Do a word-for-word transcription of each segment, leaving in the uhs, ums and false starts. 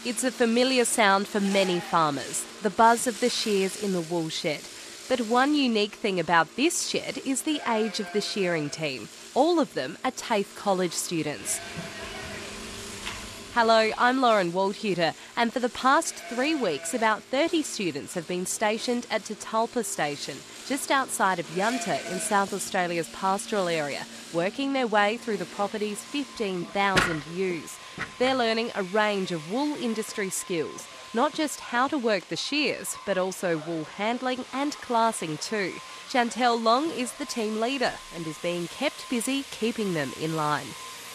It's a familiar sound for many farmers, the buzz of the shears in the wool shed. But one unique thing about this shed is the age of the shearing team. All of them are TAFE College students. Hello, I'm Lauren Waldhuter, and for the past three weeks, about thirty students have been stationed at Tatalpa Station, just outside of Yunta in South Australia's pastoral area, working their way through the property's fifteen thousand ewes. They're learning a range of wool industry skills, not just how to work the shears, but also wool handling and classing too. Chantel Long is the team leader and is being kept busy keeping them in line.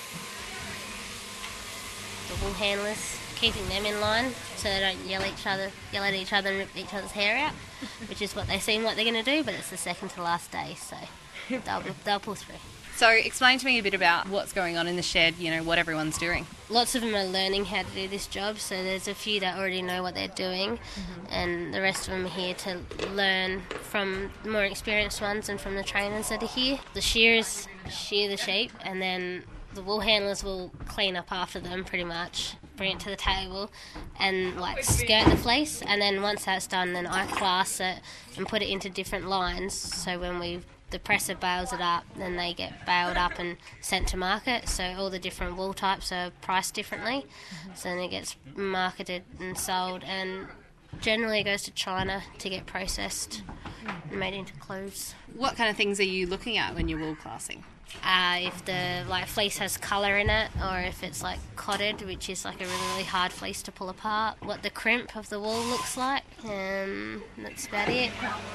The wool handlers, keeping them in line so they don't yell each other, yell at each other and rip each other's hair out, which is what they seem like they're going to do, but it's the second to last day, so they'll, they'll pull through. So explain to me a bit about what's going on in the shed, you know, what everyone's doing. Lots of them are learning how to do this job, so there's a few that already know what they're doing, mm-hmm. and the rest of them are here to learn from the more experienced ones and from the trainers that are here. The shearers shear the sheep, and then the wool handlers will clean up after them pretty much, bring it to the table and like skirt the fleece, and then once that's done then I class it and put it into different lines, so when we the presser bales it up, then they get baled up and sent to market, so all the different wool types are priced differently, mm-hmm. so then it gets marketed and sold, and generally it goes to China to get processed and made into clothes. What kind of things are you looking at when you're wool classing? Uh, if the like fleece has colour in it, or if it's like cotted, which is like a really, really hard fleece to pull apart, what the crimp of the wool looks like, um, that's about it.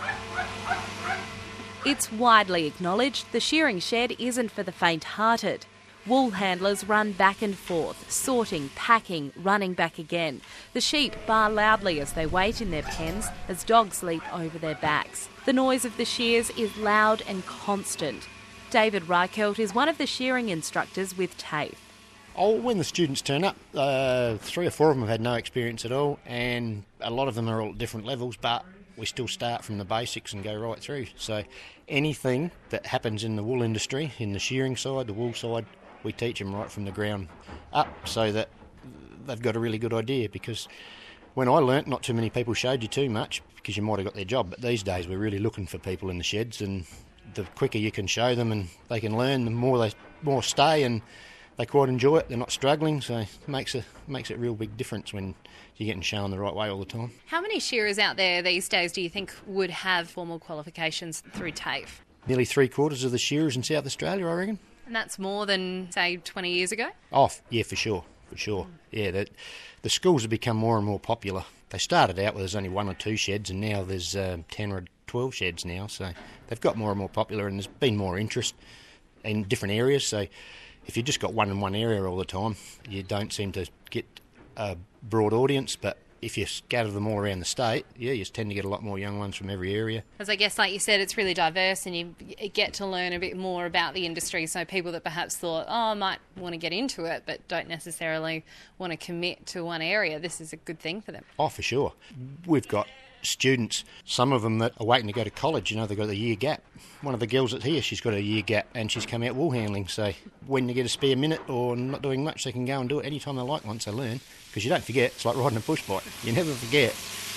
It's widely acknowledged the shearing shed isn't for the faint-hearted. Wool handlers run back and forth, sorting, packing, running back again. The sheep bar loudly as they wait in their pens as dogs leap over their backs. The noise of the shears is loud and constant. David Reichelt is one of the shearing instructors with TAFE. Oh, when the students turn up, uh, three or four of them have had no experience at all, and a lot of them are all at different levels, but we still start from the basics and go right through. So anything that happens in the wool industry, in the shearing side, the wool side, we teach them right from the ground up so that they've got a really good idea, because when I learnt, not too many people showed you too much because you might have got their job, but these days we're really looking for people in the sheds, and the quicker you can show them and they can learn, the more they more stay, and they quite enjoy it. They're not struggling, so it makes a makes a real big difference when you're getting shown the right way all the time. How many shearers out there these days do you think would have formal qualifications through TAFE? Nearly three quarters of the shearers in South Australia, I reckon. And that's more than, say, twenty years ago? Oh, yeah, for sure, for sure. Yeah, the, the schools have become more and more popular. They started out with there's only one or two sheds, and now there's uh, ten or twelve sheds now, so they've got more and more popular, and there's been more interest in different areas. So if you've just got one in one area all the time, you don't seem to get a broad audience, but if you scatter them all around the state, yeah, you tend to get a lot more young ones from every area. Because I guess, like you said, it's really diverse, and you get to learn a bit more about the industry, so people that perhaps thought, oh, I might want to get into it, but don't necessarily want to commit to one area, this is a good thing for them. Oh, for sure. We've got students, some of them that are waiting to go to college, you know, they've got a year gap. One of the girls that's here, she's got a year gap and she's come out wool handling, so when they get a spare minute or not doing much, they can go and do it any time they like once they learn, because you don't forget, it's like riding a push bike, you never forget.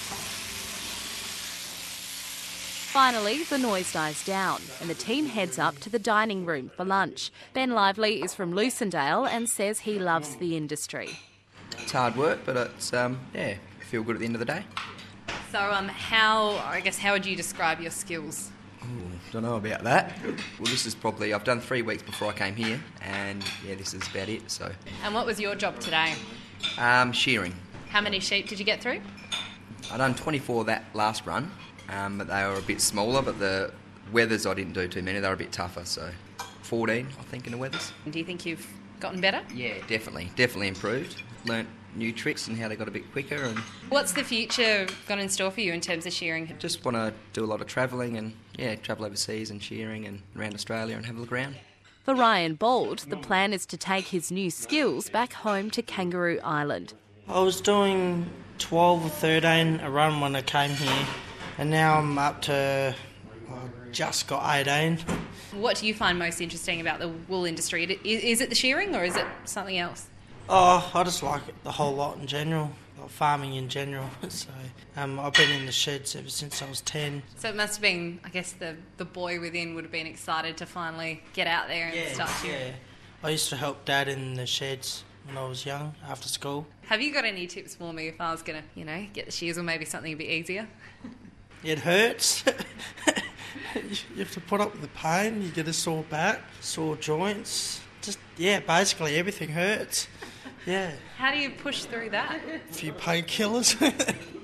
Finally, the noise dies down and the team heads up to the dining room for lunch. Ben Lively is from Lucendale and says he loves the industry. It's hard work, but it's, um, yeah, feel good at the end of the day. So um, how, I guess, how would you describe your skills? Ooh, don't know about that. Well, this is probably, I've done three weeks before I came here, and yeah, this is about it, so. And what was your job today? Um, shearing. How many sheep did you get through? I done twenty-four that last run, um, but they were a bit smaller, but the weathers I didn't do too many, they were a bit tougher, so fourteen, I think, in the weathers. Do you think you've gotten better? Yeah, definitely, definitely improved. Learnt new tricks and how they got a bit quicker. And what's the future got in store for you in terms of shearing? Just want to do a lot of travelling and, yeah, travel overseas and shearing and around Australia and have a look around. For Ryan Bold, the plan is to take his new skills back home to Kangaroo Island. I was doing twelve or thirteen a run when I came here, and now I'm up to, well, just got eighteen. What do you find most interesting about the wool industry? Is it the shearing or is it something else? Oh, I just like it, the whole lot in general. like farming in general. So um, I've been in the sheds ever since I was ten. So it must have been, I guess, the, the boy within would have been excited to finally get out there and Yeah, start to... yeah. I used to help Dad in the sheds when I was young, after school. Have you got any tips for me if I was going to, you know, get the shears or maybe something a bit easier? It hurts. You have to put up with the pain. You get a sore back, sore joints. Just, yeah, basically everything hurts. Yeah. How do you push through that? A few painkillers.